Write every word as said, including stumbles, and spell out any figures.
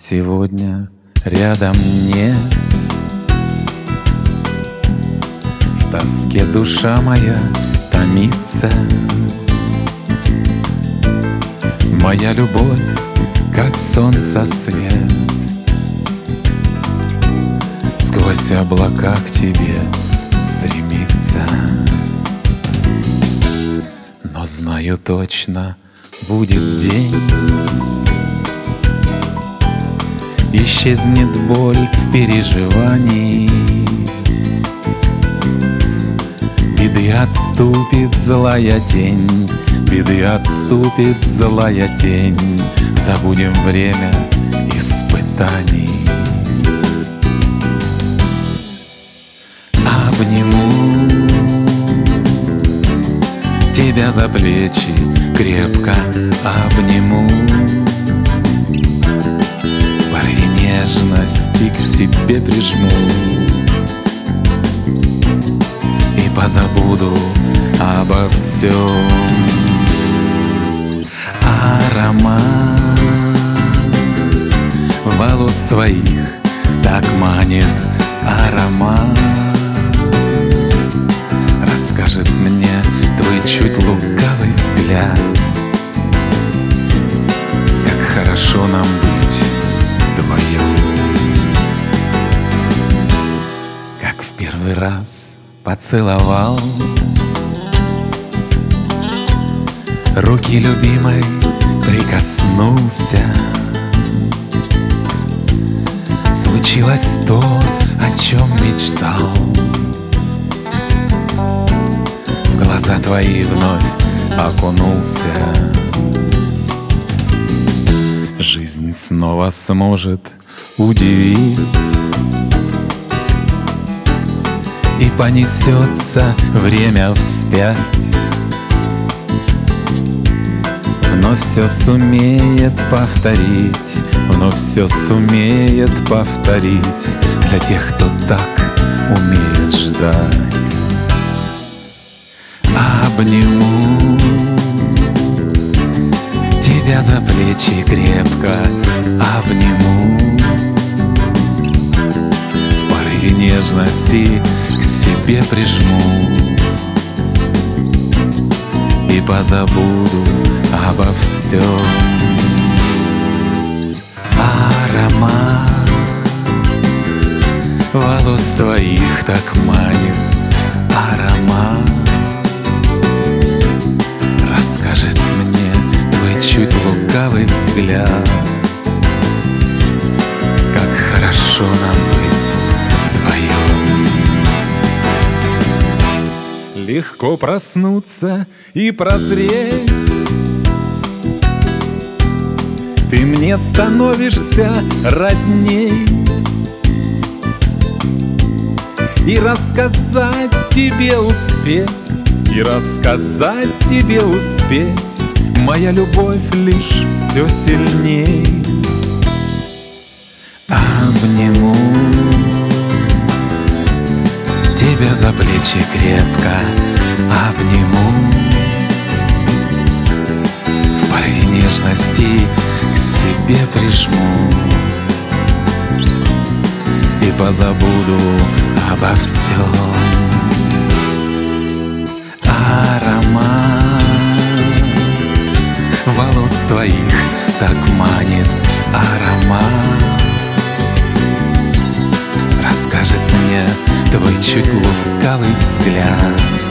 сегодня рядом нет. В тоске душа моя томится. Моя любовь, как солнца свет, сквозь облака к тебе стремится. Но знаю точно, будет день, исчезнет боль переживаний, беды отступит злая тень, беды отступит злая тень, забудем время испытаний. Обниму тебя за плечи, крепко обниму, в порыве нежности к себе прижму и позабуду обо всем. Аромат волос твоих так манит, аромат расскажет мне твой чуть лукавый взгляд, как хорошо нам быть вдвоем. Как в первый раз поцеловал руки любимой, прикоснулся, случилось то, о чем мечтал. В глаза твои вновь окунулся. Жизнь снова сможет удивить, и понесется время вспять. Вновь все сумеет повторить, вновь все сумеет повторить для тех, кто так умеет ждать. Обниму тебя за плечи, крепко обниму, в порыве нежности к себе прижму и позабуду обо всем. Аромат волос твоих так манит, аромат расскажет мне твой чуть лукавый взгляд, как хорошо нам быть вдвоем. Легко проснуться и прозреть, ты мне становишься родней, и рассказать тебе успеть, и рассказать тебе успеть, моя любовь лишь все сильней. Обниму тебя за плечи, крепко обниму, в порыве нежности к себе прижму и позабуду обо всем. Аромат волос твоих так манит, аромат расскажет мне твой чуть лукавый взгляд,